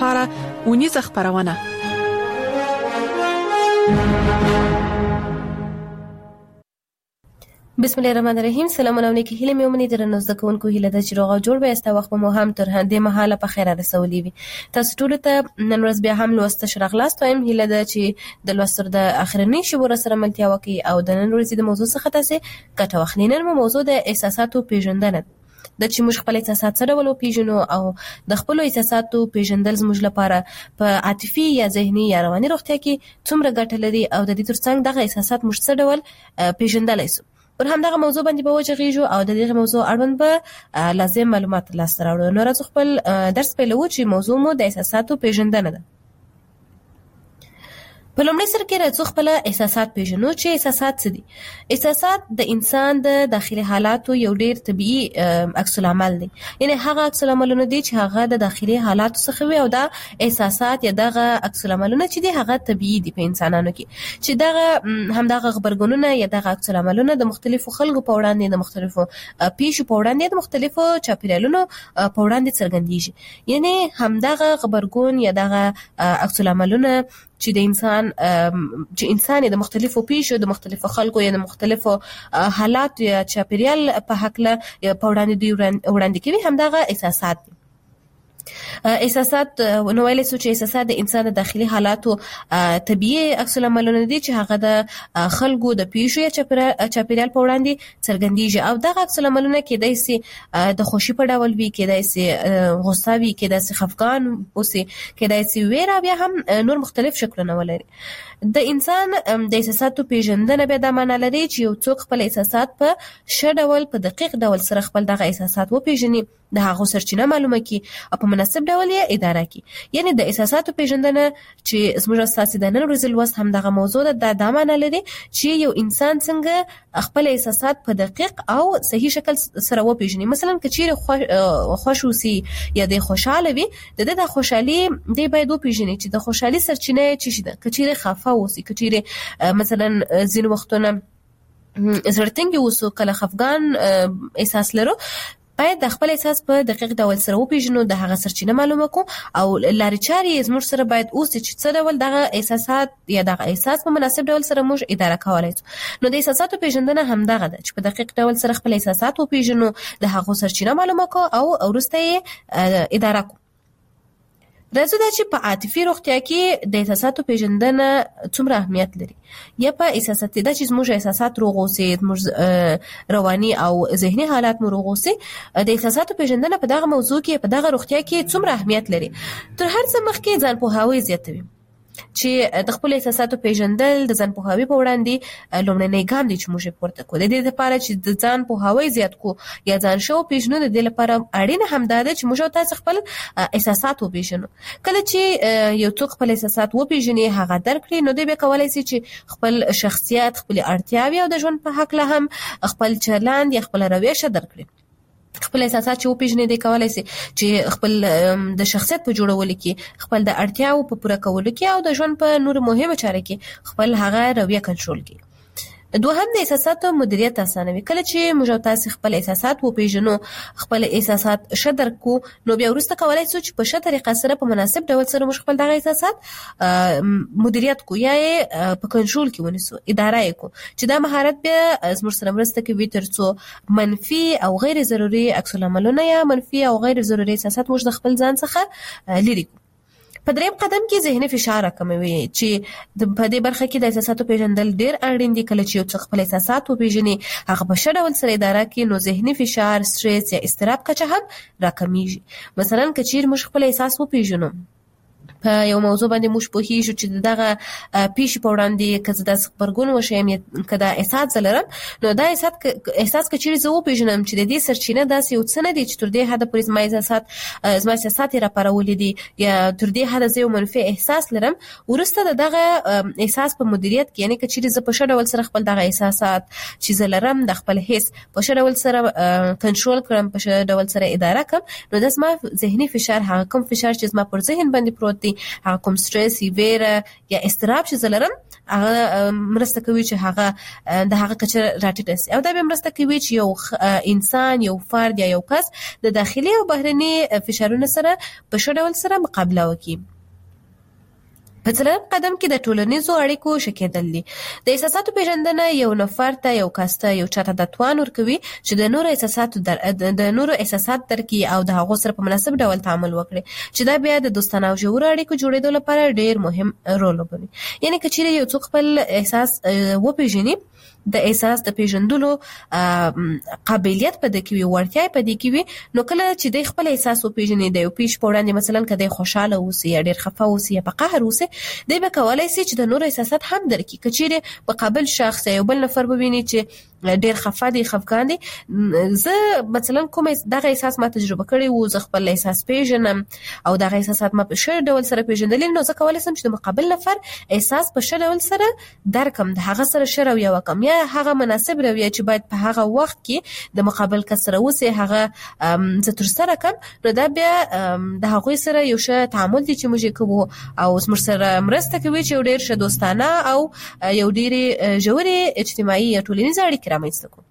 لپاره اونیزه خبرونه. بسم الله الرحمن الرحیم. سلام علیکم. هیله مې ومني درنو زده کوونکو هیله ده چې روغ جوړ به است وخت مو هم تر هندې مهاله په خیر رسولي وي. تاسو ټول ته نن ورځ بیا هم لوست شرغلاست وایم. هیله ده چې د لوستر د اخرنی شبور سره ملتیا وکي او د نن ورځې د موضوع څخه تاسو ګټه واخلئ. نن موضوع د احساساتو پیژندنه د چې موږ خپل احساسات سره ولو پیژنو او د خپل احساساتو پیژندل زموږ لپاره په عاطفي یا ذهني یا رواني روغتیا کې څومره ګټه لري او د دې ترڅنګ دغه احساسات موږ څه ډول پیژندلای شو. پر همدغه موضوع باندې به وجغیږو او د دې موضوع اړوند به لازم معلومات ترلاسه راوړو. نو راځو خپل درس پیلوو چې موضوع مو د احساساتو پیژندنه ده. په لومړي سر کې راځو خپل احساسات پیژنو چې احساسات څه دي. احساسات د انسان د داخلي حالاتو یو ډیر طبيعي عکس العمل دی. یعنی هغه عکس العملونه دي چې هغه د داخلي حالاتو څخه وي او دا احساسات یا دغه عکس العملونه چې دي هغه طبيعي دي په انسانانو کې چې دغه هم دغه خبرګونونه یا دغه عکس العملونه د مختلفو خلکو په وړاندې د مختلفو پیښو په وړاندې د مختلفو چاپیریالونو په وړاندې څرګندېږي. یعنی هم دغه خبرګون یا دغه عکس العملونه چې د انسان د مختلفو پیښو د مختلفو خلکو یا د مختلفو حالات یا چاپیریال په حقله په وړاندې کوي هم دغه احساسات دي. احساسات نو ویلې سو چې احساسات د انسان د داخلي حالاتو طبيعي عکس العملونه دي چې هغه د خلکو د پیښو یا چاپیریال په وړاندې څرګندېږي او دغه عکس العملونه کېدای شي د خوشي په ډول وي، کېدای شي غوسه وي، کېدای شي خفګان اوسي، کېدای شي ویره، بیا هم نور مختلف شکلونه ولري. د انسان د احساساتو پیژندنه به د معنا لري چې یو څوک خپل احساسات په ښه ډول په دقیق ډول سره خپل دغه احساسات وپیژني، د هغه سرچینه معلومه کړي او په مناسب ډول یې اداره کړي. یعنی د احساساتو پیژندنه چې زموږ اساسي د نن ورځې لوست هم دغه موضوع ده د معنا لري چې یو انسان څنګه خپل احساسات په دقیق او صحیح شکل سره وپیژني. مثلا که چیرې خوش اوسي یا د خوشاله وي، د خوشحالي دی باید وپیژني چې د خوشحالي سرچینه څه ده. که چیرې خفه اوسي، که چیرې مثلا ځینې وختونه زړتنګ اوسو، کله خفګان احساس لرو، باید د خپل احساس په دقیق ډول سره وپیژنو، د هغه سرچینه معلومه کو او لارې چارې زموږ سره باید اوسي چې څه ډول دغه احساسات یا دغه احساس په مناسب ډول سره موږ اداره کولای شو. نو د احساساتو پیژندنه هم دغه ده چې په دقیق ډول سره خپل احساسات وپیژنو، د هغه سرچینه معلومه کو او وروسته یې اداره کو. راځو دا چې په عاطفي روغتیا کې د احساساتو پیژندنه څومره اهمیت لري. یا په احساساتي دا چې زموږ احساسات روغ اوسي، زموږ رواني او ذهني حالات مو روغ اوسي، د احساساتو پیژندنه په دغه موضوع کې په دغه روغتیا کې څومره اهمیت لري. تر هر څه مخکې ځان پوهاوی زیاتوي چې د خپل احساساتو پیژندل د ځان پوهاوی په وړاندې لومړنی ګام دی چې موږ پورته کوو. د دې لپاره چې د ځان پوهاوی زیات کو یا ځان شو پیژنو، د دې لپاره اړینه هم ده چې موږ تاسو خپل احساسات وپیژنو. کله چې یو څوک خپل احساسات وپیژني، هغه درک کړي، نو دوی به کولای شي چې خپل شخصیت، خپل اړتیاوې او د ژوند په حق له هم خپل چلند یا خپل رویه درک کړي. خپل احساسات چې وپیژني دی کولای شي چې خپل د شخصیت په جوړولو کې، خپل د اړتیاو په پوره کولو کې او د ژوند په نور مهمه چارې کې خپل هغه رویه کنټرول کړي. دوهم د احساساتو مدیریت اسانوي. کله چې موږ تاسو خپل احساسات وپیژنو، خپل احساسات ښه درک کو، نو بیا وروسته کولای شو چې په ښه طریقه سره په مناسب ډول سره موږ خپل دغه احساسات مدیریت کو یا په کنټرول کې ونیسو، اداره یې کو، چې دا مهارت بیا زموږ سره مرسته کوي ترڅو منفي او غیر ضروري عکس العملونه یا منفي او غیر ضروري احساسات موږ د خپل ځان څخه لري کو. په دریم قدم کې ذهني فشار راکموي چې په دې برخه کې د احساساتو پیژندل ډېر اړین دي. کله چې یو څوک خپل احساسات وپیژني، هغه په ښه ډول سره اداره کړي، نو ذهني فشار، سټرس یا اضطراب کچه هم راکمیږي. مثلا که چیرې موږ خپل احساس وپیژنو، په یو موضوع باندې موږ پوهیږو چې دغه پیښې په وړاندې که زه داسې خبرګون وشم یا که دا احساس زه لرم، نو دا احساس که چیرې زه وپیژنم چې د دې سرچینه داسې یو څه نه دی چې تر دې حده پورې زما احساسات یې راپارولي دي یا تر دې حده زه یو منفي احساس لرم، وروسته د دغه احساس په مدیریت کې، یعنې که چیرې زه په ښه ډول سره خپل دغه احساسات چې زه لرم، د خپل حس په ښه ډول سره کنټرول کړم، په ښه ډول سره اداره کړم، نو دا زما ذهني فشار، هغه کوم فشار چې زما پر ذهن باندې پروت دی، هغه کوم سټرس ویره یا استراب چې زلرم هغه مرسته کوي چې هغه د هغه کچه راټیټه شي او دا به مرسته کوي چې یو انسان یو فرد یا یو کس د داخلي او بهرني فشارونو سره په ښه ډول سره مقابله وکړي. په څلورم قدم کې د ټولنیزو اړیکو ښه کېدل دي. د احساساتو پیژندنه یو نفر ته یو کس ته یو چاته د توان ورکوي چې د نورو احساسات درکړي او د هغو سره په مناسب ډول تعامل وکړي چې دا بیا د دوستانه او ژورو اړیکو جوړېدو لپاره ډېر مهم رول لوبوي. یعنی که چیرې یو څوک خپل احساس وپیژني د احساس د پیژندلو قابلیت پدې کې وي ورتیا پدې کې وي نو کله چې د خپل احساس وپیژني د یو پیش په وړاندې مثلا کله خوشاله اوسي یا ډېر خفه اوسي یا په قهر اوسي دی به کولای شي چې د نورو احساسات هم درکړي. که چیرې په قابل شخص یو بل نفر وویني چې ډېر خفه دي خفګان دي زه مثلا کوم دغه احساس ما تجربه کړی وو زه خپل احساس پیژنم او دغه احساسات ما په ښه ډول سره پیژندل نو زه کولای شم چې د مقابل نفر احساس په ښه ډول سره درکم د هغه سره ښه رویه وکم یا هغه مناسب رویه چې باید په هغه وخت کې د مقابل کس سره اوسي هغه زه ترسره کړم نو دا بیا د هغوی سره یو ښه تعامل دی چې موږ کوو او موږ سره مرسته کوي چې ډېر ښه دوستانه او یو ډېرې ژورې اجتماعي یا ټولنیزې اړیکې رامنځته کړو.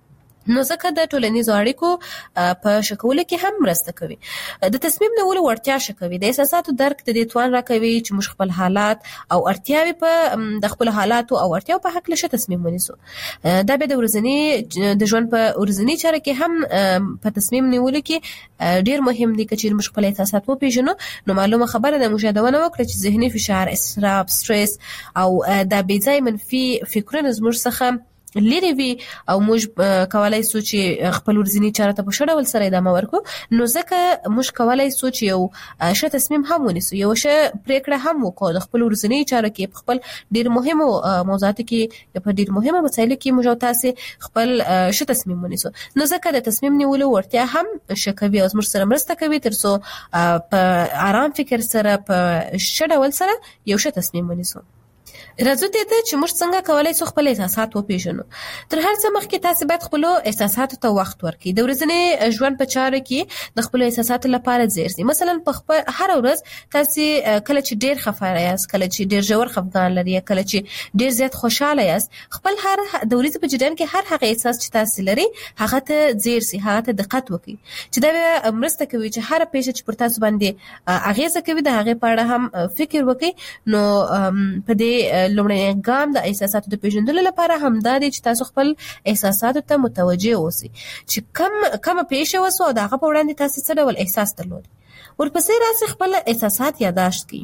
نو ځکه د ټولنیزو اړیکو په ښه کولو کې هم مرسته کوي. د تصمیم نیولو وړتیا ښه کوي. د احساساتو درک د دې توان راکوي چې موږ خپل حالات او اړتیاوې په د خپل حالاتو او اړتیاو په هکله ښه تصمیم ونیسو. دا به د ورځني د ژوند په ورځني چاره کې هم په تصمیم نیولو کې ډېر مهم دي. که چیرې موږ خپل احساسات وپېژنو نو معلومه خبره ده موږ یادونه وکړه چې ذهني فشار اضطراب سټرس او دا بې ځایه منفي فکرونه زموږ څخه لري وي او موږ کولای شو چې خپل ورځني چاره ته په ښه ډول سره ادامه ورکړو نو ځکه موږ کولای شو چې یو ښه تصمیم هم ونیسو یو ښه پریکړه هم وکړو د خپل ورځني چاره کې په خپل ډېر مهمو موضوعاتو کې په ډېر مهمه مسایلو کې موږ تاسو خپل ښه تصمیم ونیسو نو ځکه د تصمیم نیولو ورتیا هم ښه کوي او موږ سره مرسته کوي ترڅو په آرام فکر سره په ښه ډول سره یو ښه تصمیم ونیسو. راځو دې ته چې موږ څنګه کولای شو خپل احساسات وپېژنو. تر هر څه مخکې تاسو باید خپل احساساتو ته وخت ورکړئ. د ورځني ژوند په چارو کې د خپل احساساتو لپاره ځیر شئ. مثلا په خپل هر ورځ تاسو کله چې ډېر خفه یاست کله چې ډېر ژور خفګان لري کله چې ډېر زیات خوشاله یاست خپل هر د ورځې په جریان کې هر هغه احساس چې تاسو لري هغه ته ځیر شئ هغه ته دقت وکړئ چې دا مرسته کوي چې هر پیښه چې پر تاسو باندې اغیزه کوي د هغه په اړه هم فکر وکړئ. نو په دې لومړی ګام د احساساتو د پیژندلو لپاره هم دا دی چې تاسو خپل احساساتو ته متوجه اوسئ چې کومه پیښه وسو او دغه په وړاندې تاسو څه ډول احساس درلود. ورپسې راځي خپل احساسات یادداشت کړئ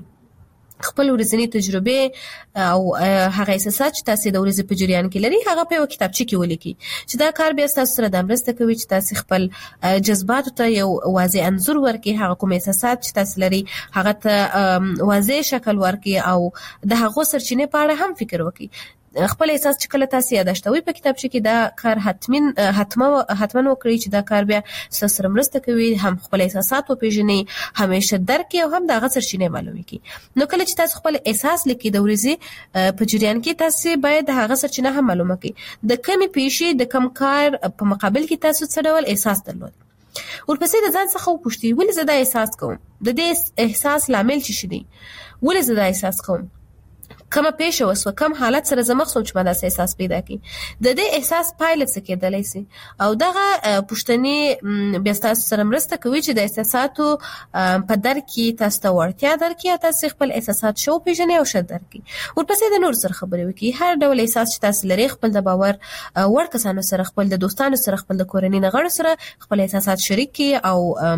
خپل ورځنی تجربه او هغه احساسات چې تاسو د ورځې په جریان کې لري هغه په کتابچه کې ولیکئ چې دا کار بیا تاسو سره د مرسته کوي چې تاسو خپل جذباتو ته یو واضح انځور ورکړئ هغه کوم احساسات چې تاسو لري هغه ته واضح شکل ورکړئ او د هغه سرچینې په اړه هم فکر وکړئ. خپل احساس چې کله تاسو یاداشتوي په کتابچه کې دا کار حتما وکړئ چې دا کار بیا سره مرسته کوي هم خپل احساسات وپېژنئ همیشه درک او هم دغه سرچینې معلومي کړئ. نو کله چې تاسو خپل احساس لیکئ د ورځې په جریان کې تاسو باید هغه سرچینه هم معلومه کړئ د کومې پیښې د کوم کار په مقابل کې تاسو څه ډول احساس درلود. ورپسې د ځان څخه وپوښتئ ولې زه دا احساس کوم د دې احساس لامل څه دی ولې زه دا احساس کوم کومه پیښه وسوه کوم حالت سره زه مخ شوم چې ما داسې احساس پیدا کړي د دې احساس پایله څه کېدلی شي او دغه پوښتنې بیا تاسو سره مرسته کوي چې د احساساتو په درک کې تاسو ته وړتیا درکړي تاسو خپل احساسات شو پیژنئ او ښه درکړي. ورپسې د نور سره خبرې وکړئ هر ډول احساس چې تاسو لري خپل د باور وړ کسانو سره خپل د دوستانو سره خپل د کورنۍ غړو سره خپل احساسات شریک کړئ او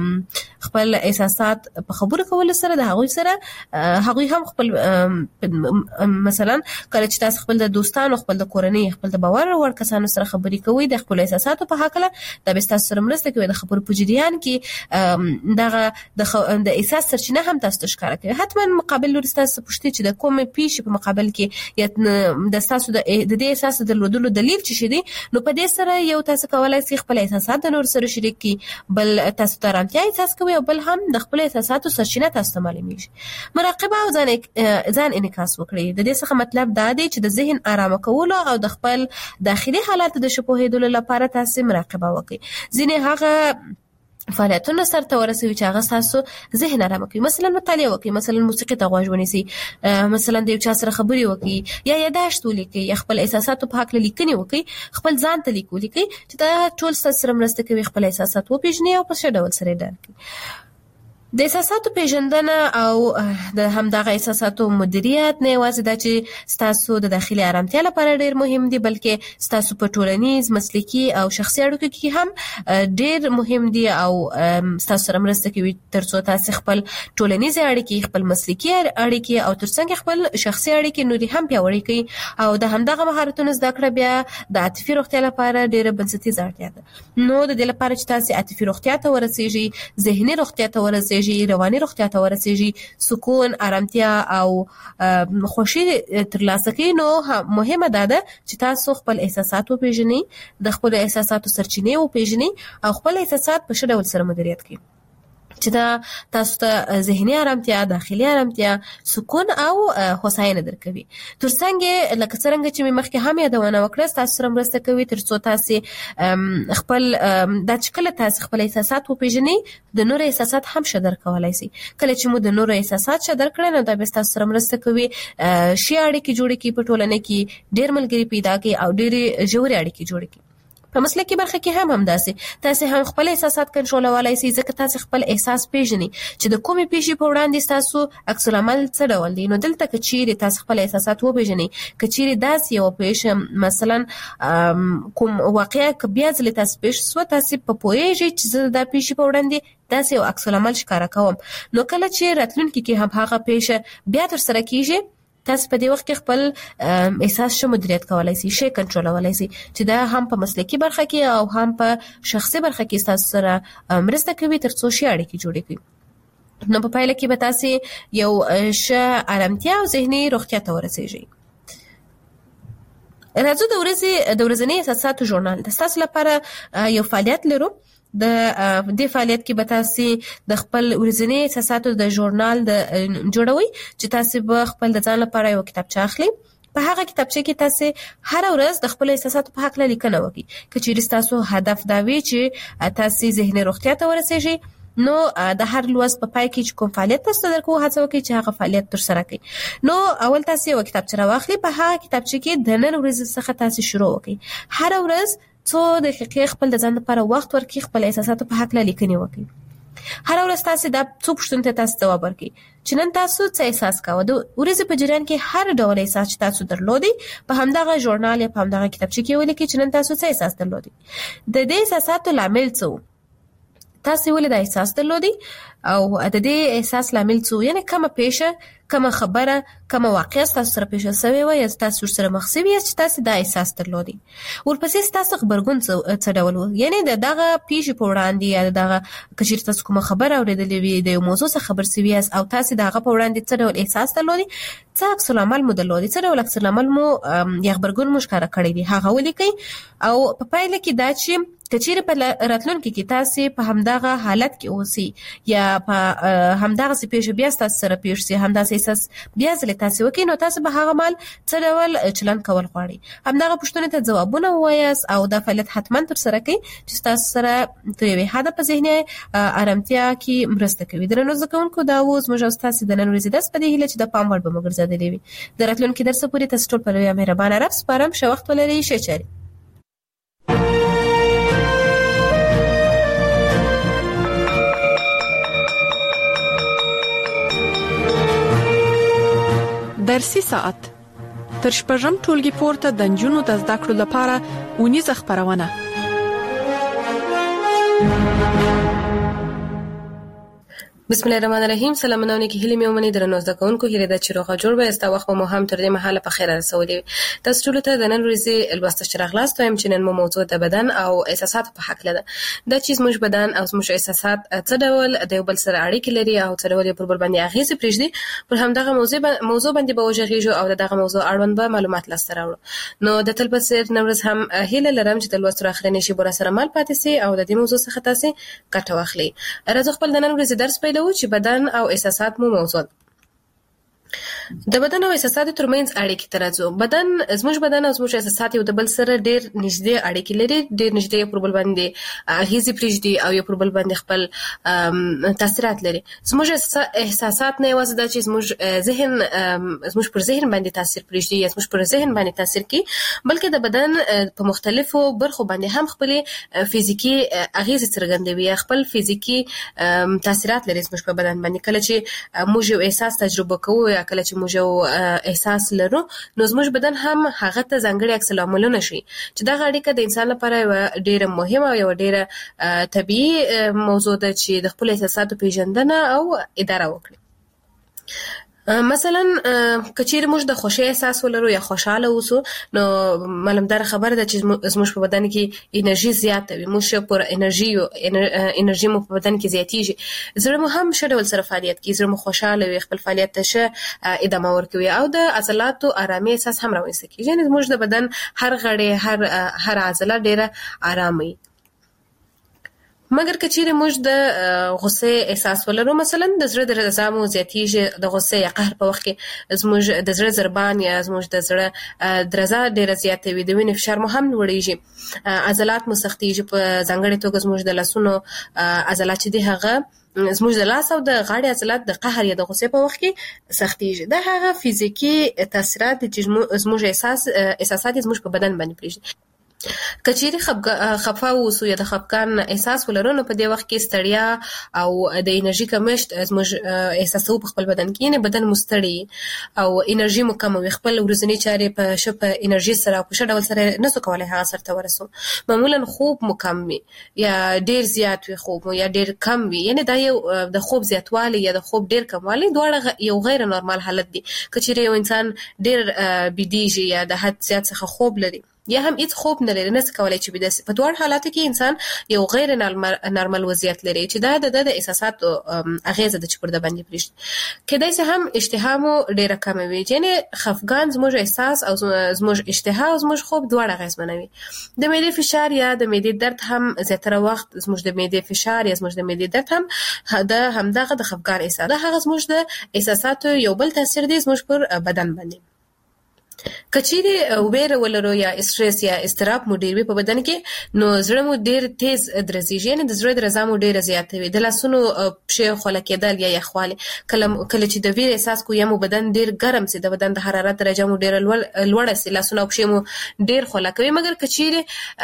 خپل احساسات په خبرو کولو سره د هغوی سره هغوی هم خپل مثلا کله چې تاسو خپل د دوستانو خپل د کورنۍ خپل د باور وړ کسانو سره خبرې کوئ د خپل احساساتو په هکله دا به تاسو سره مرسته کوي د خبرو په جریان کې دغه د احساس سرچینه هم تاسو ته ښکاره کوي. حتما مقابل لوري تاسو پوښتنه چې د کومې پیښې په مقابل کې یا د تاسو د دې احساس درلودلو دلیل څه شي دی نو په دې سره یو تاسو کولای شئ خپل احساسات د نور سره شریک کړئ بل تاسو ته آرامتیا احساس کوي او بل هم د خپل احساساتو سرچینه تاسو ته معلومیږي. مراقبه او ځان انعکاس وکړئ. د دې څخه مطلب دا دی چې د ذهن آرام کولو او د خپل داخلي حالات د شپوهیدلو لپاره تاسو مراقبه وکړئ. ځینې هغه فعالیتونه سرته ورسوي چې هغه تاسو ذهن آرام کوي. مثلا مطالعه وکړئ، مثلا موسیقي ته غوږ ونیسئ، مثلا د یو چا سره خبرې وکړئ، یا یاداشت ولیکئ، یا خپل احساساتو په هکله لیکنې وکړئ، خپل ځان ته لیک ولیکئ چې دا ټول ستاسو سره مرسته کوي خپل احساسات وپېژنئ او په ښه ډول سره یې درک کړئ. د احساساتو پیژندنه او د همدغه احساساتو مدیریت نه یوازې دا چې ستاسو د داخلي آرامتیا لپاره ډیر مهم دي، بلکې ستاسو په ټولنیز، مسلکي او شخصي اړیکو کې هم ډیر مهم دي او ستاسو سره مرسته کوي ترڅو تاسو خپل ټولنیز اړیکې، خپل مسلکي اړیکې او ترڅنګ خپل شخصي اړیکې نوري هم پیاوړې کړئ. او د همدغه مهارتونو زده کړه بیا د عاطفي روغتیا لپاره ډیره بنسټیزه اړتیا ده. نو د دې لپاره چې تاسو عاطفي روغتیا ته ورسیږئ، ذهني روغتیا ته ورسیږئ، رواني روغتیا ته ورسیږي، سکون، آرامتیا او خوشي ترلاسه کړئ، نو مهمه ده چې تاسو خپل احساسات وپېژنئ، د خپل احساساتو سرچینې وپېژنئ او خپل احساسات په ښه ډول سره مدیریت کړئ چې دا تاسو ته ذهني آرامتیا، داخلي آرامتیا، سکون او هوساینه درکوي. ترڅنګ لکه څنګه چې مې مخکې هم یادونه وکړه، تاسو سره مرسته کوي ترڅو تاسو خپل د چکله تاسو خپل احساسات وپېژنئ، د نور احساسات هم ښه درک کولای شئ. کله چې مو د نور احساسات ښه درک کړئ، نو دا به تاسو سره مرسته کوي ښې اړیکې جوړې کړئ، په ټولنه کې ډېر ملګري پیدا کړئ او ډېرې ژورې اړیکې جوړې کړئ. په مسلکي برخه کې هم همداسې تاسو هم خپل احساسات کنټرولولای شئ، ځکه تاسو خپل احساس پیژنئ چې د کومې پیښې په وړاندې تاسو عکس العمل څه ډول دی. نو دلته که چیرې تاسو خپل احساسات وپیژنئ، که چیرې داسې یو پیښه مثلا کوم واقعیا که بیا ځلې تاسو پیښ شوه، تاسو په پوهیږئ چې زه د پیښې په وړاندې داسې یو عکس العمل ښکاره کوم، نو کله چې راتلونکي کې هم هغه پیښه بیا ترسره کیږي، تاسو په دې وخت کې خپل احساس شو مدیریت کولای شئ، شي کنټرولولای شئ، چې دا هم په مسلکي برخه کې او هم په شخصي برخه کې تاسو سره مرسته کوي ترڅو شي اړیکې جوړې کړئ. نو په پایله کې به تاسو یو ښه آرامتیا او ذهني روغتیا ته ورسیږئ. راځو د ورځني احساساتو ژورنال د تاسو لپاره یو فعالیت لرو. د دې فعالیت کې به تاسو د خپل ورځني احساساتو د ژورنال جوړوي چې تاسو به خپل د ځان لپاره یو کتابچه اخلي. په هغه کتابچه کې تاسو هر ورځ د خپل احساساتو په حق لیکنه وکړئ. که چیرې تاسو هدف دا وي چې تاسو ذهني روغتیا ته ورسیږئ، نو د هر لوست په پای کې چې کوم فعالیت تاسو درکو هڅه وکړئ چې هغه فعالیت ترسره کړئ. نو اول تاسو یو کتابچه راواخلئ، په هغه کتابچه کې د نن ورځې څخه تاسو شروع وکړئ. هر ورځ څو دقیقې خپل د ځان لپاره وخت ورکړئ، خپل احساساتو په حق لیکنه وکړئ. هر ورځ تاسو دا څو پوښتنې ته تاسو جواب ورکړئ چې نن تاسو څه احساس کاوه. د ورځې په جریان کې هر ډول احساس چې تاسو درلودي په همدغه ژورنال یا په همدغه کتابچه کې ولیکئ چې نن تاسو څه احساس درلودي. د دې احساساتو لامل څه و، تاسو ولې دا احساس درلودي او د دې احساس لامل څه و، یعنی کومه پیښه، کومه خبره، کومه واقعه تاسو سره پیښه شوې و یا تاسو سره مخ شوی یاست چې تاسو دا احساس درلودي. ورپسې تاسو خبرګون څه ډول و، یعنی دغه پیښه په وړاندې یا دغه کچیر تاسو کومه خبره اورېدلې وي، د یو موضوع څخه خبر شوی یاست او تاسو دغه په وړاندې څه ډول احساس درلودي، څه عکس العمل مو درلودي، څه ډول عکس العمل مو یا خبرګون مو ښکاره کړی دی، هغه ولیکئ. او په پایله کې دا چې کچیر په راتلونکي کې تاسو په همدغه حالت کې اوسئ یا په همدغه پیښه بیا تاسو سره پیښ شي، همدغه احساس بیا ځلې تاسو وکړئ، نو تاسو به هغه مال څه ډول چلند کول غواړئ. همدغه پوښتنې ته ځوابونه ووایاست او دا فعالیت حتما ترسره کړئ چې تاسو سره تر یوې حده په ذهني آرامتیا کې مرسته کوي. درنو زده کوونکو، دا و زموږ او ستاسو د نن ورځې درس، په دې هیله چې د پام وړ به مو ګرځېدلی وي. د راتلونکي درس پورې تاسو ټول په لوی مهربانه رب سپارم. ښه وخت ولرئ. ښه چارې. درسي ساعت تر شپږم ټولګي پورته د نجونو د زده کړو لپاره اونیزه خپرونه. بسم الله الرحمن الرحیم. سلامونه کې هلي مې ومني درنو زده کوونکو، هیله ده چې روغه جوړ به استا وخت مو هم تر دې مهاله په خیر رسولې. تاسو ټول ته د نن ورځې لوسته شرغلاست وایم چې نن مو موضوع د بدن او احساسات په حق لده. دا چې زموږ بدن او زموږ احساسات څه ډول د یو بل سره اړیکې لري او څه ډول پر بل باندې اغیزه پرېږدي، پر همدغه موضوع باندې به وژغېږو او دغه موضوع اړوند به معلومات لاسته راوړو. نو د تل په څیر نن ورځ هم هیله لرم چې د لوستو اخرنی شی بور سره مال پاتې سي او د دې موضوع څخه تاسو ګټه واخلئ. راځو خپل د نن ورځې درس پیلوو چې بدن او احساسات مو موضوع. د بدن او احساساتو ترمنځ اړیکې ته راځو. زموږ بدن او زموږ احساسات یو د بل سره ډېر نږدې اړیکې لري، ډېر نږدې پر بل باندې اغېزې پرېږدي او یو پر بل باندې خپل تاثیرات لري. زموږ احساسات نه یوازې دا چې زموږ پر ذهن باندې تاثیر پرېږدي یا زموږ پر ذهن باندې تاثیر کوي، بلکې د بدن په مختلفو برخو باندې هم خپلې فزیکي اغېزې څرګندوي یا خپل فزیکي تاثیرات لري زموږ په بدن باندې. کله چې موږ یو احساس تجربه کوو یا کله چې موږ یو احساس لرو، نو زموږ بدن هم هغه ته ځانګړي عکس العملونه شي چې دغه اړیکه د انسان لپاره یوه ډېره مهمه او یوه ډېره طبیعي موضوع ده چې د خپلو احساساتو پیژندنه او اداره وکړي. مثلا که چیرې موږ د خوښۍ احساس ولرو یا خوشحاله اوسو، نو معلومداره خبره ده چې زموږ په بدن کې انرژي زیاته وي، موږ پر انرژي مو په بدن کې زیاتیږي، زړه مو هم ښه ډول سره فعالیت کوي، زړه مو خوشحاله وي، خپل فعالیت ته ښه ادامه ورکوي او د عضلاتو آرامي احساس هم رامنځته کېږي. یعنې زموږ د بدن هر غړی هر عضله ډېره آرامه وي. مګر که چیرې موږ د غصې احساس ولرو، مثلا د زړه درزا مو زیاتیږي، د غصې یا قهر په وخت کې زموږ د زړه ضربان یا زموږ د زړه درزا ډېره زیاته وي، د وینې فشار مو هم لوړیږي، عضلات مو سختیږي، په ځانګړې توګه زموږ د لاسونو عضلات چې دي هغه زموږ د لاس او د غاړې عضلات د قهر یا د غصې په وخت کې سختیږي. دا هغه فزیکي تاثیرات دي چې زموږ احساسات زموږ په بدن باندې پرېږدي. که چیرې خفه اوسو یا د خفګان احساس ولرو، نو په دې وخت کې ستړیا او د انرژي کمښت زموږ احساسوو په خپل بدن کې، یعنې بدن مو ستړی او انرژي مو کمه وي، خپل ورځنۍ چارې په ښه انرژي سره او په ښه ډول سره نسو کولی هغه سرته ورسو. معمولا خوب مو کم وي یا ډېر زیات وي خوب مو یا ډېر کم وي، یعنې دا یو د خوب زیاتوالی یا د خوب ډېر کموالی دواړه یو غیر نورمال حالت دی. که چیرې یو انسان ډېر بیدېږي یا د حد زیات څخه خوب لري یا هم هیڅ خوب نه لري، نسي کولی چې بیده سي، په دواړو حالاتو کې انسان یو غیر نارمل وضعیت لري چې دا د احساساتو اغېزه ده چې پر ده باندې پرېږدي. کیدای شي هم اشتها مو ډېره کمه وي، یعنې خفګان زموږ احساس او زموږ اشتها او زموږ خوب دواړه اغېزمنوي. د معدې فشار یا د معدې درد هم زیاتره وخت زموږ د معدې فشار یا زموږ د معدې درد هم همدغه د خفګان احساس ده، هغه زموږ د احساساتو یو بل تاثیر دی زموږ پر بدن باندې. که چیرې ویره ولرو یا استرس یا اضطراب مو ډېر وي په بدن کې، نو زړه مو ډېر تیز درزیږي، یعنې د زړه درزا مو ډېره زیاته وي، د لاسونو پښې خوله کېدل یا یخوالی، کله چې د ویرې احساس کوو یا مو بدن ډېر ګرم سي، د بدن د حرارت درجه مو ډېره لوړه سي، لاسونه او پښې مو ډېر خوله کوي. مګر که چیرې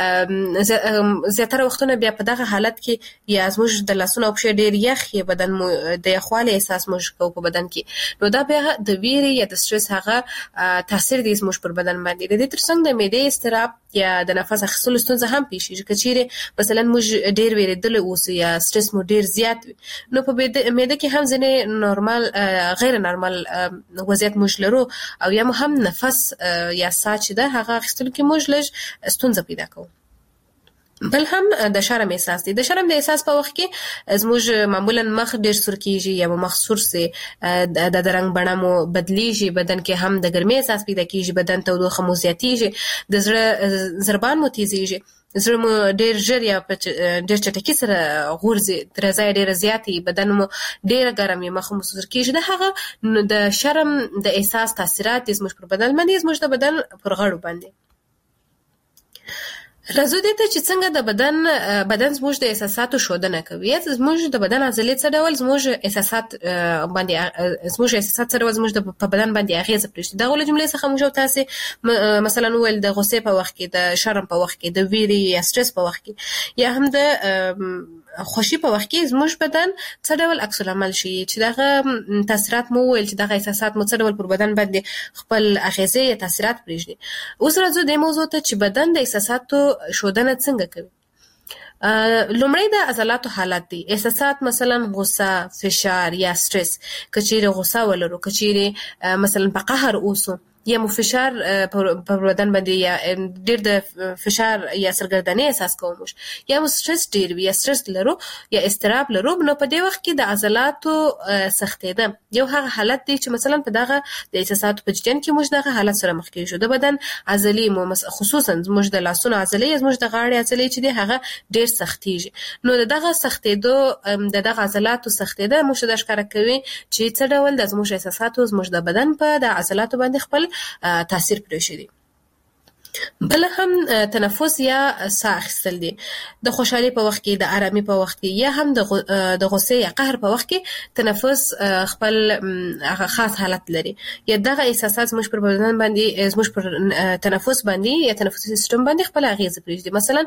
زیاتره وختونه بیا په دغه حالت کې یا زموږ د لاسونو او پښې ډېر یخ یا بدن مو د یخوالي احساس موږ کوو په بدن کې، نو دا بیا د ویرې یا د سټرس هغه تاثیر دی زموږ پر بدن باندې. د دې ترڅنګ د معدې اضطراب یا د نفس اخیستلو ستونزه هم پیښیږي. که چیرې مثلا موږ ډېر ویرېدلی اوسو یا سټرس مو ډېر زیات وي، نو په معده کې هم ځینې غیر نارمل وضعیت موږ لرو او یا مو هم نفس یا ساه چې ده هغه اخیستلو کې موږ لږ ستونزه پیدا کوو. بل هم د شرم احساس دی. د شرم د احساس په وخت کې زموږ معمولا مخ ډېر سور کېږي یا مخ سور سي، د رنګ بڼه مو بدلیږي، بدن کې هم د ګرمۍ احساس پیدا کېږي، بدن تودوخه مو زیاتېږي، د زړه ضربان مو تیزېږي، زړه مو ډېر ژر یا ډېر چټکي سره غورځي، درزا یې ډېره زیاتې، بدن مو ډېره ګرم وي، مخ مو سور کېږي. د هغه د شرم د احساس تاثیرات دي زموږ پر بدن باندې، زموږ د بدن پر غړو باندې. راځو دې ته چې څنګه د بدن زموږ د احساساتو ښودنه کوي. زموږ د بدن عضلې څه ډول زموږ احساسات څه ډول زموږ په بدن باندې اغېزه پرېږدي. دغه له جملې څخه موږ تاسې مثلا وویل د غصې په وخت کې، د شرم په وخت کې، د ویرې یا سټرس په وخت کې، یا هم د خوشي په وخت کې زموږ بدن څه ډول عکس العمل شي، چې دغه تاثیرات مو وویل چې دغه احساسات مو څه ډول پر بدن باندې خپل اغېزې یا تاثیرات پرېږدي. اوس راځو دې موضوع ته چې بدن د احساساتو ښودنه څنګه کوي. لومړی د عضلاتو حالت دی. احساسات مثلا غصه، فشار یا سټرس. که چیرې غصه ولرو، که چیرې مثلا په قهر اوسو، یا مو فشار په بدن باندې یا ډېر د فشار یا سرګردنۍ احساس کوو یا مو سټرس ډېر وي یا سټرس لرو یا اضطراب لرو، نو په دې وخت کې د عضلاتو سختېده یو هغه حالت دی چې مثلا په دغه د احساساتو په جریان کې موږ دغه حالت سره مخ کېږو. د بدن عضلې مو خصوصا موږ د لاسونو عضلې موږ د غاړې عضلې چې دی هغه ډېر سختېږي، نو دغه سختېدو دغه عضلاتو سختېده موږ د ښکاره کوي چې څه ډول د زموږ احساساتو زموږ د بدن په د عضلاتو باندې خپل تاثیر پرېښی دی. بل هم تنفس یا ساه اخیستل دي. د خوشحالي په وخت کې، د آرامي په وخت کې یا هم د غصې یا قهر په وخت کې تنفس خپل خاص حالت لري یا دغه احساسات زموږ پر بدن باندې زموږ پر تنفس باندې یا تنفسي سیستم باندې خپل اغیزه پرېږدي. مثلا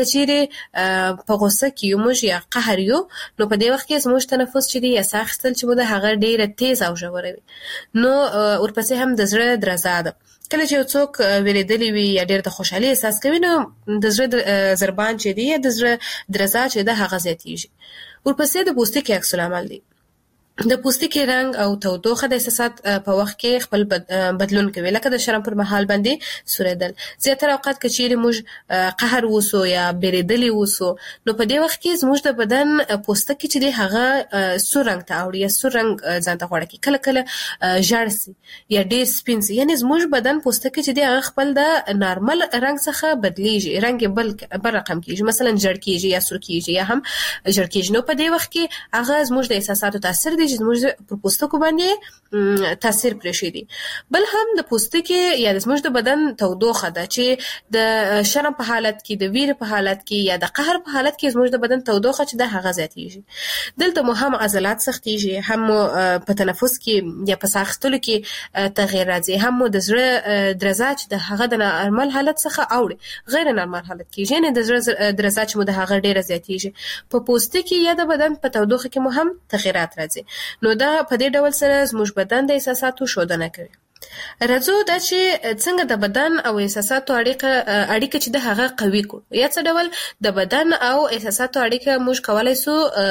کچېرې په غصه کې یو موږ یا قهر یو، نو په دې وخت کې زموږ تنفس چې دی یا ساه اخیستل چې مو د هغه ډېره تیز او ژوره وي. نو ورپسې هم د زړه درزا ده. کله چې یو څوک ویریدلی وي یا ډېر د خوشحالي احساس کوي، نو د زړه ضربان چې دی یا د زړه درزا چې ده هغه زیاتېږي. ورپسې د پوستکي عکس العمل دی. د پوستکي رنګ او تودوخه د احساسات په وخت کې خپل بدلون کوي، لکه د شرم پر مهال باندې سوریدل. زیاتره اوقات که چیرې موږ قهر وسو یا بیریدلی وسو، نو په دې وخت کې زموږ د بدن پوستکي چې دی هغه سور رنګ ته اوړي یا سور رنګ ځان ته غوړه کوي، کله کله ژړ سي یا ډېر سپین سي. یعنې زموږ بدن پوستکي چې دی هغه خپل د نارمل رنګ څخه بدلیږي، رنګ یې بل رقم کېږي، مثلا ژړ کېږي یا سور کېږي یا هم ژړ کېږي. نو په دې وخت کې هغه زموږ د احساساتو تاثیر دی چې زموږ پر پوستکو باندې تاثیر پرېښی دی. بل هم د پوستکي یا زموږ د بدن تودوخه ده چې د شرم په حالت کې، د ویرې په حالت کې یا د قهر په حالت کې زموږ د بدن تودوخه چې ده هغه زیاتېږي. دلته مو هم عضلات سختېږي، هم په تنفس کې یا په ساه اخیستلو کې تغییر راځي، هم مو د زړه درزا چې د هغه د نارمل حالت څخه اوړي غیر نارمل حالت کېږي، یعنې د زړه درزا چې مو د هغه ډېره زیاتېږي. په پوستکي یا د بدن په تودوخه کې مو هم تغییرات راځي. نو دا په دې ډول سره زموږ بدن د احساساتو ښودنه کوي. راځو دا چې څنګه د بدن او احساساتو اړیکه چې د هغه قوي کړو، یا څه ډول د بدن او احساساتو اړیکه موږ کولی سو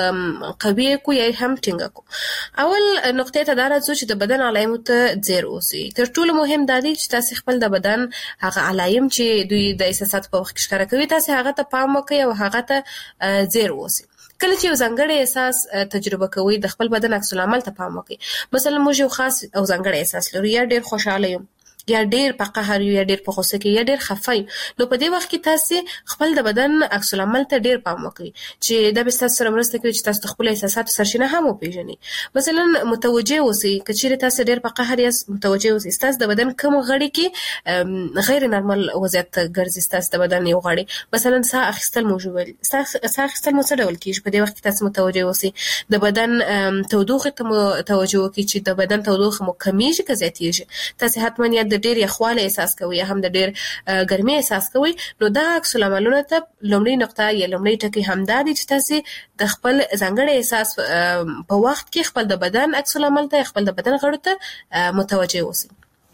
قوي کړو یا هم ټینګه کړو. اول نقطې ته دا راځو چې د بدن علایمو ته ځیر اوسئ. تر ټولو مهم دا دی چې تاسې خپل د بدن هغه علایم چې دوی د احساساتو په وخت کې ښکاره کوي، تاسې هغه ته پام وکړئ او هغه ته ځیر اوسئ. کله چې یو ځانګړی احساس تجربه کوئ، د خپل بدن عکس العمل ته پام وکړئ. مثلا موږ یو خاص او ځانګړی احساس لرو، یا ډېر خوشحاله یم یا ډېر په قهر یو یا ډېر په غوسه کې یا ډېر خفه یو، نو په دې وخت کې تاسې خپل د بدن عکس العمل ته ډېر پام وکړئ چې دا به ستاسو سره مرسته کوي چې تاسو د خپلو احساساتو سرچینه هم وپېژنئ. مثلا متوجه اوسئ، که چیرې تاسو ډېر په قهر یاست، متوجه اوسئ ستاسو د بدن کوم غړي کې غیر نارمل وضعیت ته ګرځي. ستاسو د بدن یو غړی مثلا ساه اخیستل مو وویل، ساه اخیستل مو څه ډول کېږي، په دې وخت کې تاسو متوجه اوسئ. د بدن تودوخې ته مو توجه وکړئ چې د بدن تودوخه مو کمیږي که زیاتېږي. تاسې حتما یا د ډېر یخوالی احساس کوي یا هم د ډېر ګرمۍ احساس کوي، نو دا عکس العملونه ته لومړۍ نقطه یا لومړۍ ټکی همدا دی چې تاسې د خپل ځانګړي احساس په وخت کې خپل د بدن عکس العمل ته، خپل د بدن غړو ته متوجه اوسئ.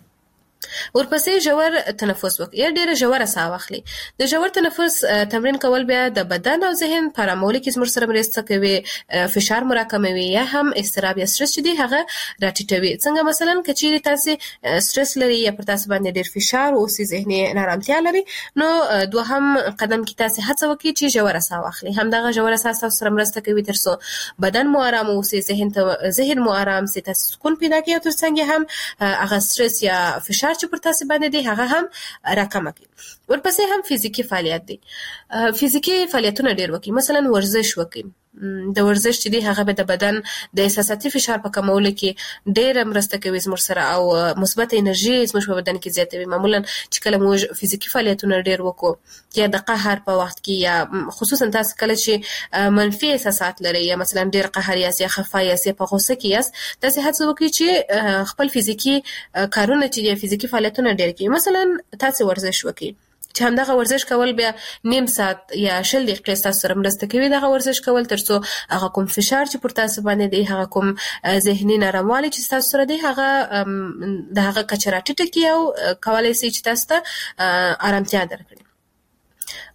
ورپسې ژور تنفس وکړئ یا ډېره ژوره ساه واخلئ. د ژور تنفس تمرین کول بیا د بدن او ذهن په ارامولو کې زموږ سره مرسته کوي، فشار مو راکموي یا هم اضطراب یا سټرس چې دی هغه راټیټوي. څنګه مثلا که چیرې تاسې سټرس لري یا پر تاسو باندې ډېر فشار اوسي، ذهني نارامتیا لري، نو دوهم قدم کې تاسې هڅه وکړئ چې ژوره ساه واخلئ. همدغه ژوره ساه تاسو سره مرسته کوي تر څو بدن مو ارام اوسي، ذهن مو ارام سي، تاسو سکون پیدا کړئ او تر څنګ هم هغه سټرس یا فشار چې پر تاسو باندې دی هغه هم راکمه کړي. ورپسې هم فزیکي فعالیت دی. فزیکي فعالیتونه ډېر وکړئ، مثلا ورزش وکړئ. د ورزش چې دی هغه به د بدن د احساساتي فشار په کمولو کې ډېره مرسته کوي زموږ سره او مثبت انرژي زموږ په بدن کې زیاتوي. معمولا چې کله موږ فزیکي فعالیتونه ډېر وکړو یا د قهر په وخت کې یا خصوصا تاسو کله چې منفي احساسات لرئ یا مثلا ډېر قهر یاست یا خفه یاست یا په غوسه کې یاست، تاسې هڅه وکړئ چې خپل فزیکي کارونه چې فزیکي فعالیتونه ډېر کړئ. مثلا تاسې ورزش وکړئ چې همدغه ورزش کول بیا نیم ساعت یا 20 دقیقې ستاسو سره مرسته کوي دغه ورزش کول، تر څو هغه کوم فشار چې پر تاسو باندې دی، هغه کوم ذهني ناراموالی چې تاسو سره دی، هغه د هغه کچه راټیټه کړي او کولی شي چې تاسو ته ارامتیا درکړي.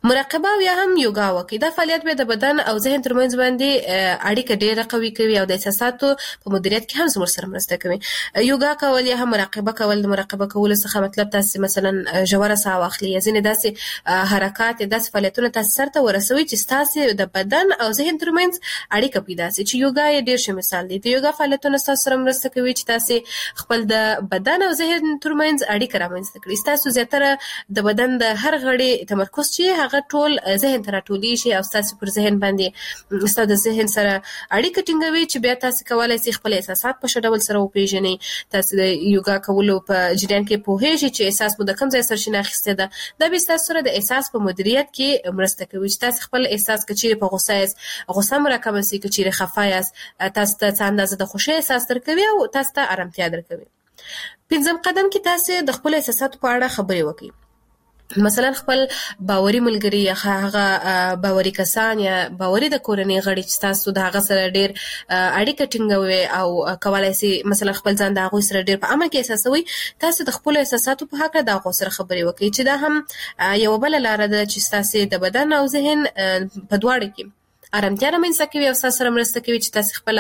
مراقبه او یا هم یوګا وکړي. دا فعالیت به د بدن او ذهن ترمنځ باندې اړیکه ډیره قوي کوي او د احساساتو په مدیریت کې هم زموږ سره مرسته کوي. یوګا کول یا هم مراقبه کول، د مراقبه کولو څخه مطلب تاسو مثلا ژوره ساه واخلي یا ځینې داسې حرکات داسې فعالیتونه تاسو سره ورسوي چې تاسو د بدن او ذهن ترمنځ اړیکه پیدا شي. چې یوګا یې ډیر ښه مثال دی. د یوګا فعالیتونه تاسو سره مرسته کوي چې تاسو خپل د بدن او ذهن ترمنځ اړیکه رامنځته کړئ. تاسو زیاتره د بدن د هر غړي تمرکز چې هغه ټول ذهن ته راټولي شي او تاسو پر ذهن باندې تاسو د ذهن سره اړیکه ټینګوي چې بیا تاسو کولای شئ خپل احساسات په ښه ډول سره وپیژنئ. تاسو د یوګا کولو په جریان کې پوهیږئ چې احساس مو د کوم ځای سرچینه اخیسته ده. دا به تاسو سره د احساس په مدیریت کې مرسته کوي چې تاسو خپل احساس کچېرې په غوسه یاست، غوسه مو راکمه شي، کچېرې خفه یاست، تاسو ته څه اندازه د خوښۍ احساس درکوي او تاسو ته آرامتیا درکوي. پنځم قدم کې تاسو د خپل احساساتو په اړه خبرې وکړئ. مثلا خپل باوري ملګری یا هغه باوري کسان یا باوري د کورنۍ غړي چې تاسو د هغه سره ډیر اړیکه ټینګوي او کولای شي مثلا خپل ځان د هغه سره ډیر په امن کې احساسوي، تاسو د خپل احساساتو په حق د هغه سره خبرې وکړئ چې دا هم یو بل لار ده چې تاسو د بدن او ذهن په دواړو کې آرامتیا رامنځته کوي او تاسو سره مرسته کوي چې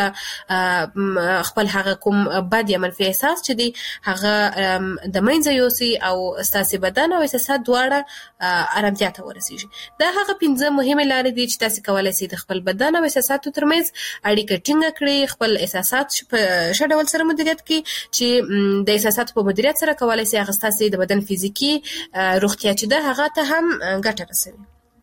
تاسو خپل هغه کوم بد یا منفي احساس چې دی هغه د منځه یوسي او تاسو بدن او احساسات دواړه آرامتیا ته ورسیږي. دا هغه 5 مهمه لارې دي چې تاسو کولای شئ د خپل بدن او احساساتو ترمنځ اړیکه ټینګه کړئ، خپل احساسات په ښه ډول سره مدیریت کړئ چې د احساساتو په مدیریت سره کولای شئ هغه تاسو د بدن فزیکی روغتیا چې ده هغه ته هم ګټه رسوي.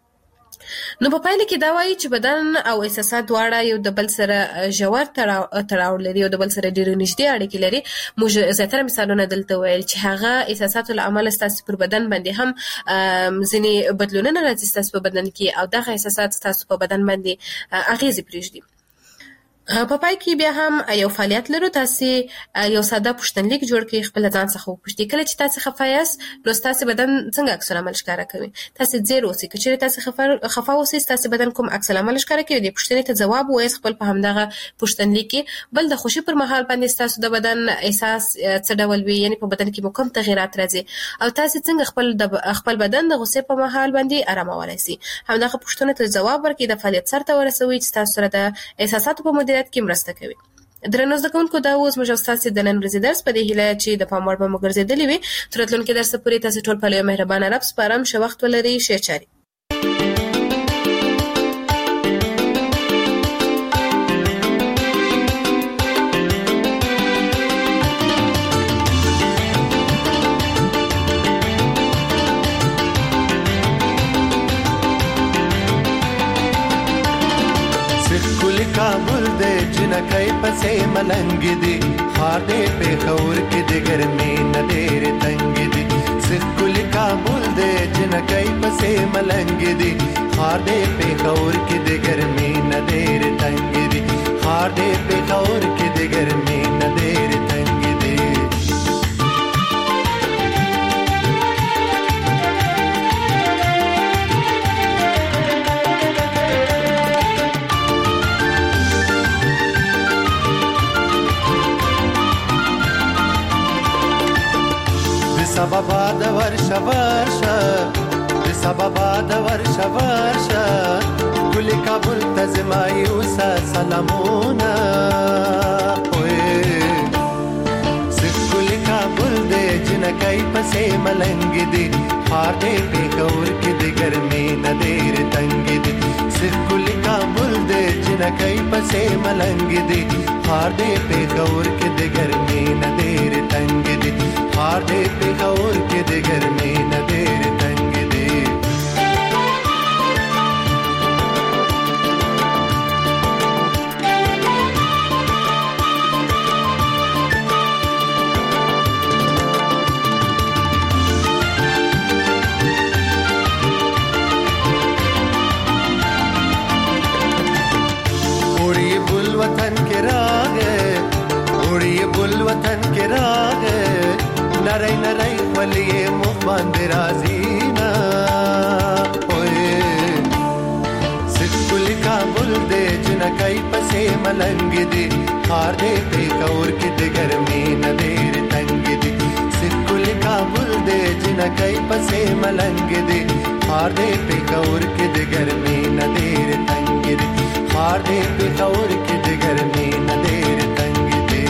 نو په پایله کې دا وایي چې بدن او احساسات دواړه یو د بل سره ژور تړاو لري او د بل سره ډېر نږدې اړیکې لري. موږ زیاتره مثالونه دلته ویل چې هغه احساساتو له امله ستاسو پر بدن باندې هم ځینې بدلونونه راځي ستاسو په بدن کې او دغه احساسات ستاسو په بدن باندې اغیزې پرېږدي. په پای کې بیا هم یو فعالیت لرو. تاسو یو ساده پوښتنلیک جوړ کړئ، خپل ځان څخه وپوښتئ کله چې تاسو خفه یاست نو تاسو بدن څنګه عکس العمل ښکاره کوي. تاسو ځیر اوسئ، کله چې تاسو خفه اوسئ تاسو بدن کوم عکس العمل ښکاره کوي. د پوښتنې ته ځواب وایئ خپل په همدغه پوښتنلیک کې. بل د خوشي پر مهال باندې تاسو د بدن احساس څه ډول وي، یعنی په بدن کې مو کوم تغیرات راځي او تاسو څنګه خپل بدن د غوسې په مهال باندې آرامولای شئ. همدغه پوښتنې ته ځواب ورکړئ، د فعالیت سره ورسوي چې تاسو سره د احساساتو په مدیریت کې مرسته کوي. درنو زده کوونکو، دا اوس موږ تاسو د نن ورځې درس په دې هیله چې د پام وړ به مو ګرځېدلی وي. تر راتلونکي درس پورې تاسو ټول په یو مهربانه رب سپارم. ښه وخت ولرئ. ښه چارې. کابل دے جنکای پسې ملنګ دی، خار دې په خور کې د ګرمۍ نه ډېر تنګ دی. سکول کابل دے جنکای پسې ملنګ دی، خار دې په خور کې د ګرمۍ نه ډېر تنګ دی. خار دې په خور کې د ګرمۍ نه ډېر تنګ دی. سببا د ورشه ورشه د سببا د ورشه ورشه کل کابل ته زما یو سلامونه وې سکول کابل دې جنکای پسې ملنګ دی، خار دې په کور کې د ګرمۍ نه ډېر تنګ دی. سکول کابل دې جنکای پسې ملنګ دی، خار دې په کور کې د ګرمۍ نه ډېر تنګ دی. خار دې په کور کې د ګرمۍ نه ډېر تنګ دی. اوړي بل وطن کې راغې، اوړي بل وطن کې راغې، نری نری ولی مخ باندې راځي نا اوه سکول کابل دې جنکای پسې ملنګ دی، خار دې په کور کې د ګرمۍ نه ډېر تنګ دی. سکول کابل دې جنکای پسې ملنګ دی، خار خار دې پېښور کې د ګرمۍ نه ډېر تنګ دي خار دې پېښور کې د ګرمۍ نه ډېر تنګ دي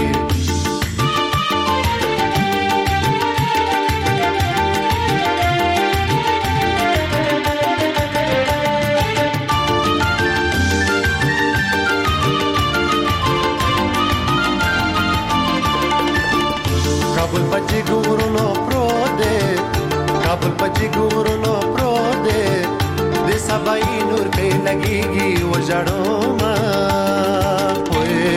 کابل پچې ګورونو پروت دی کابل پچې ګورونو پروت دی د سبای نور په لګيږي وژړو ما وې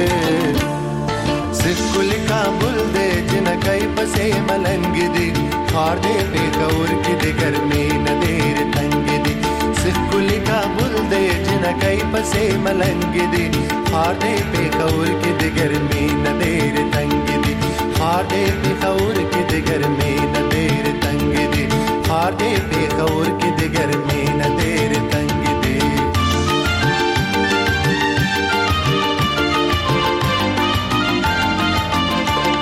سکول کابل دی جنکای پسې ملنګ دی خار دې پېښور کې د ګرمۍ نه ډېر تنګ دی سکول کابل دی جنکای پسې ملنګ دی خار دې پېښور کې د ګرمۍ نه ډېر تنګ دی خار دې